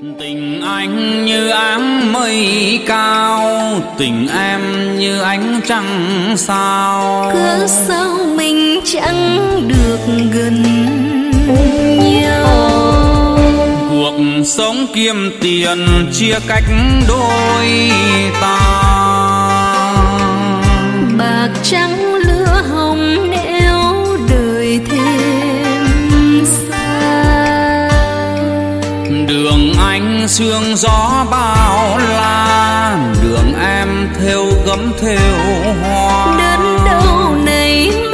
Tình anh như áng mây cao, tình em như ánh trăng sao. Cớ sao mình chẳng được gần nhau. Cuộc sống kiếm tiền chia cách đôi ta. Bạc trắng lửa hồng nếu đời thêm xa. Đường anh sương gió bao la, đường em thêu gấm thêu hoa. Đến đâu này